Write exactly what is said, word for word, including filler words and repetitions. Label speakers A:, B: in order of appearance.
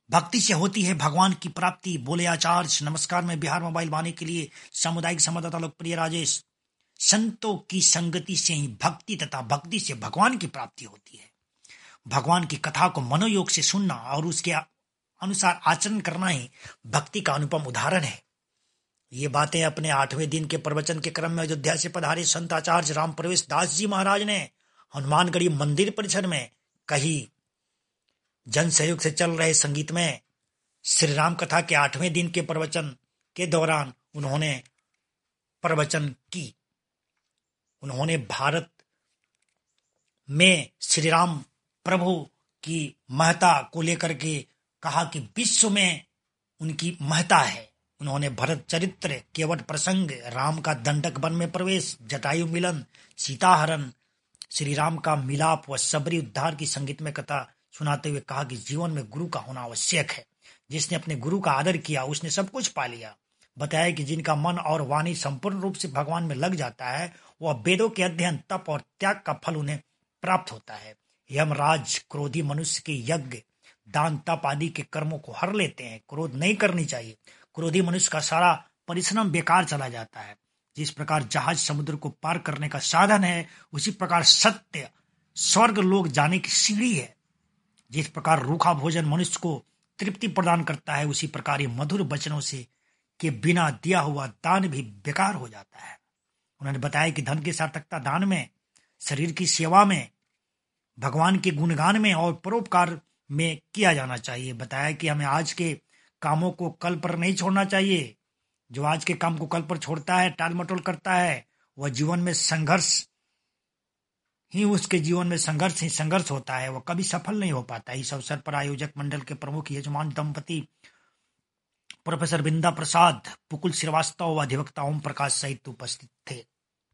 A: भक्ति से होती है भगवान की प्राप्ति, बोले आचार्य। नमस्कार, मैं बिहार मोबाइल वाणी के लिए सामुदायिक संवाददाता लोकप्रिय राजेश। संतों की संगति से ही भक्ति तथा भक्ति से भगवान की प्राप्ति होती है। भगवान की कथा को मनोयोग से सुनना और उसके अनुसार आचरण करना ही भक्ति का अनुपम उदाहरण है। ये बातें अपने आठवें दिन के प्रवचन के क्रम में अयोध्या से पधारे संत आचार्य राम प्रवेश दास जी महाराज ने हनुमानगढ़ी मंदिर परिसर में कही। जन सहयोग से चल रहे संगीत में श्री राम कथा के आठवें दिन के प्रवचन के दौरान उन्होंने प्रवचन की। उन्होंने भारत में श्री राम प्रभु की महत्ता को लेकर के कहा कि विश्व में उनकी महत्ता है। उन्होंने भरत चरित्र, केवट प्रसंग, राम का दंडक वन में प्रवेश, जटायु मिलन, सीताहरण, श्री राम का मिलाप व सबरी उद्धार की संगीत में कथा सुनाते हुए कहा कि जीवन में गुरु का होना आवश्यक है। जिसने अपने गुरु का आदर किया उसने सब कुछ पा लिया। बताया कि जिनका मन और वाणी संपूर्ण रूप से भगवान में लग जाता है वह वेदों के अध्ययन, तप और त्याग का फल उन्हें प्राप्त होता है। यमराज क्रोधी मनुष्य के यज्ञ, दान, तप आदि के कर्मों को हर लेते हैं। क्रोध नहीं करनी चाहिए। क्रोधी मनुष्य का सारा परिश्रम बेकार चला जाता है। जिस प्रकार जहाज समुद्र को पार करने का साधन है, उसी प्रकार सत्य स्वर्ग लोक जाने की सीढ़ी है। जिस प्रकार रूखा भोजन मनुष्य को तृप्ति प्रदान करता है, उसी प्रकार ये मधुर वचनों से के बिना दिया हुआ दान भी बेकार हो जाता है। उन्होंने बताया कि धन की सार्थकता दान में, शरीर की सेवा में, भगवान के गुणगान में और परोपकार में किया जाना चाहिए। बताया कि हमें आज के कामों को कल पर नहीं छोड़ना चाहिए। जो आज के काम को कल पर छोड़ता है, टाल मटोल करता है, वह जीवन में संघर्ष ही उसके जीवन में संघर्ष ही संघर्ष होता है। वह कभी सफल नहीं हो पाता। इस अवसर पर आयोजक मंडल के प्रमुख यजमान दंपति प्रोफेसर बिंदा प्रसाद, पुकुल श्रीवास्तव व अधिवक्ता ओम प्रकाश सहित उपस्थित थे।